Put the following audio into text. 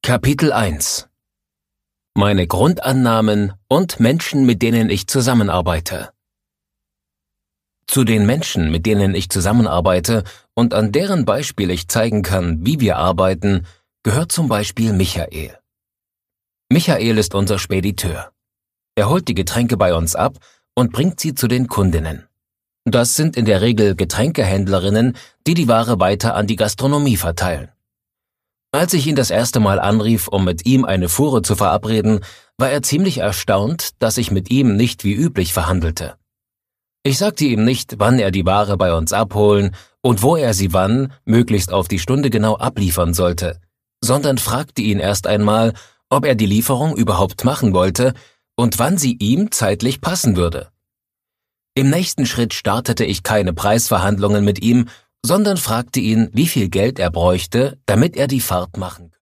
Kapitel 1 Meine Grundannahmen und Menschen, mit denen ich zusammenarbeite. Zu den Menschen, mit denen ich zusammenarbeite und an deren Beispiel ich zeigen kann, wie wir arbeiten, gehört zum Beispiel Michael. Michael ist unser Spediteur. Er holt die Getränke bei uns ab und bringt sie zu den Kundinnen. Das sind in der Regel Getränkehändlerinnen, die die Ware weiter an die Gastronomie verteilen. Als ich ihn das erste Mal anrief, um mit ihm eine Fuhre zu verabreden, war er ziemlich erstaunt, dass ich mit ihm nicht wie üblich verhandelte. Ich sagte ihm nicht, wann er die Ware bei uns abholen und wo er sie wann, möglichst auf die Stunde genau abliefern sollte, sondern fragte ihn erst einmal, ob er die Lieferung überhaupt machen wollte und wann sie ihm zeitlich passen würde. Im nächsten Schritt startete ich keine Preisverhandlungen mit ihm, sondern fragte ihn, wie viel Geld er bräuchte, damit er die Fahrt machen könnte.